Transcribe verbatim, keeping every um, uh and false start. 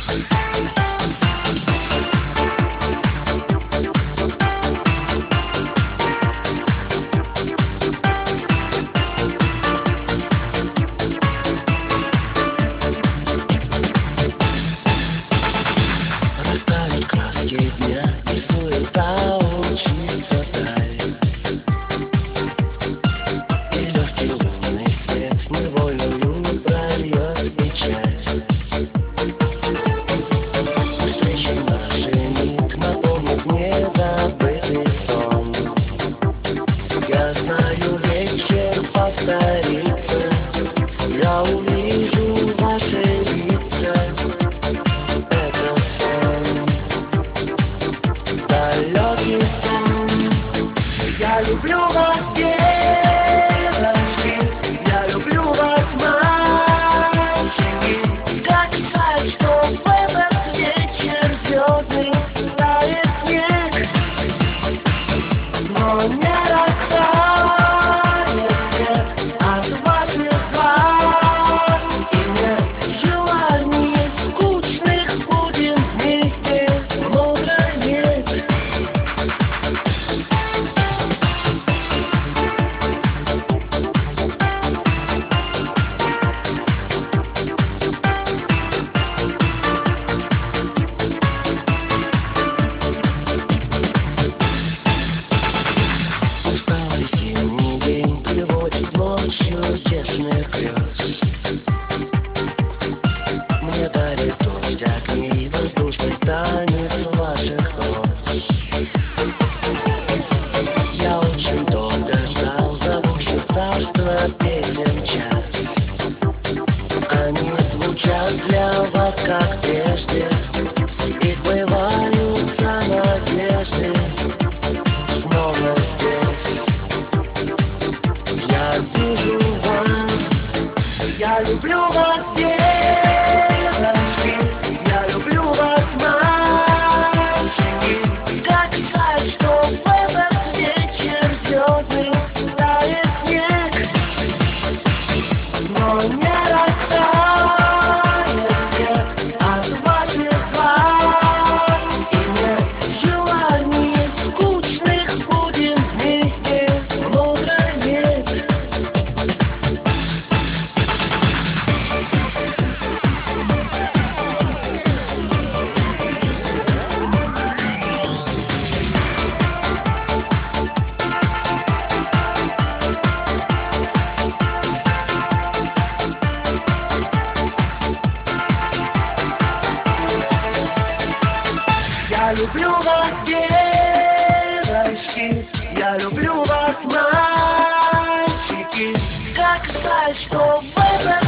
Растают краски дня, и суета учится вдаль. И легкий лунный свет неволею прольет печаль. Встречи наши миг напомнит мне забытый сон. Я знаю, вечер повторится, я увижу ваши лица. Это сон, далекий сон. Я люблю вас, девочки, я люблю вас, мальчики. Как жаль, что в этот вечер звездный тает снег, но не растает свет от ваших глаз. И нет желаний скучных, будем вместе мудро жить. Усталый зимний день приводит ночью честных грез. Мне дарит дождь огней, воздушный танец ваших роз. Я очень долго ждал зовущий царство песен час. Они звучат для вас, как прежде, и сбываются надежды. Снова здесь я вижу вас. Я люблю вас, девочки, я люблю вас, мальчики. Как жаль, что в этот вечер звездный тает снег, но не растает свет от ваших глаз. И нет желаний скучных, будем вместе мудро жить. Я люблю вас, девочки, я люблю вас, мальчики. Как жаль, что в этот